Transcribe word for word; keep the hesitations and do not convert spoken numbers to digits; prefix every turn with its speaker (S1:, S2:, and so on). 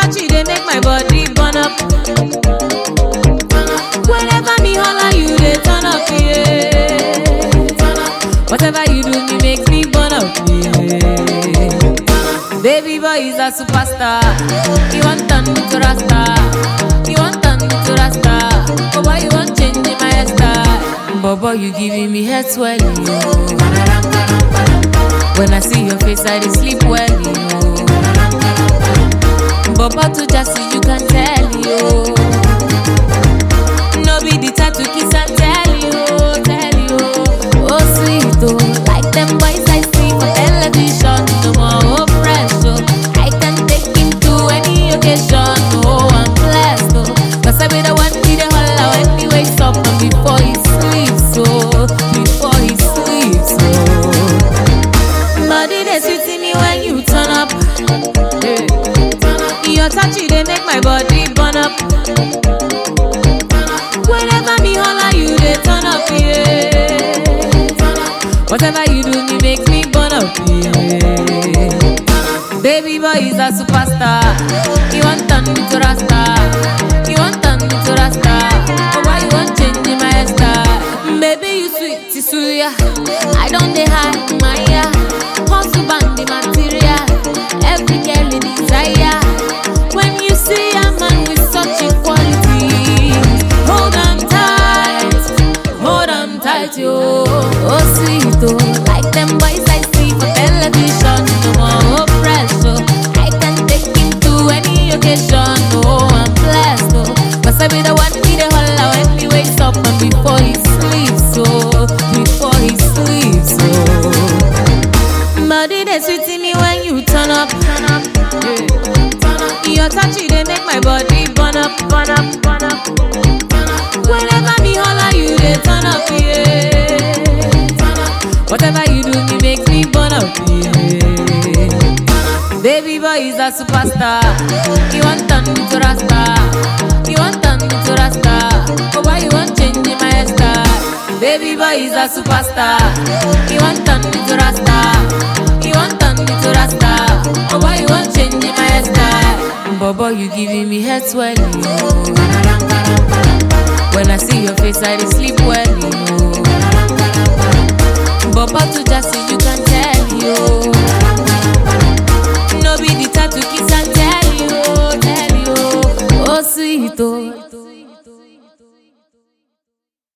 S1: touch it, they make my body burn up. Whenever me holla, you they turn up, yeah. Whatever you do, me makes me burn up, yeah. Baby boy is a superstar. He want turn me to Rasta. He want turn me to Rasta. Oh boy, you want change my hairstyle. Bobo, you giving me head swelling, yo. When I see your face, I dey sleep well, yo. Bobo to just see you can tell, yo. No be the type to kiss and tell you, tell you. Oh sweet, oh, like them boys I see for television. No more oh fresh, oh. I can take him to any occasion. Oh, I'm blessed, oh. Cause I be the one he dey holla when he wakes up and before he sleeps, oh. Before he sleeps, oh. Body they sweet in me when you turn up. Hey. Your touch it they make my body burn up. Whenever me holla, you they turn up, yeah. Whatever you do, me makes me burn up, yeah. Baby boy is a superstar. He want turn me to Rasta. He want turn me to Rasta. Oh, why you want change my hairstyle? Baby, you sweet, Tisuya. I don't dey hide my ear. Hustle band the material. Every girl in desire. When you see a man with such equality, hold on tight, hold on tight, yo. Oh sweet, oh, like them boys I see for television. No more oh fresh, oh. I can take him to any occasion. Oh, I'm blessed, oh. Cause I be the one he dey holla when he wakes up and before he sleeps, oh. Before he sleeps, oh. Body they sweet in me when you turn up, turn up, yeah. Your touch it they make my body burn up, burn up, burn up. Whenever me holla, you they turn up, yeah. Whatever you do, me makes me burn up, yeah. Baby boy is a superstar. He want turn me to Rasta. He want turn me to Rasta. Oh why you want change my hairstyle? Baby boy is a superstar. He want turn me to Rasta. He want turn me to Rasta. Oh why you want change my hairstyle? Bobo, you giving me head swelling, yo. When I see your face, I dey sleep well, yo. Bobo to just see you can tell, yo. No be the type to kiss and tell you, tell you. Oh sweet, oh.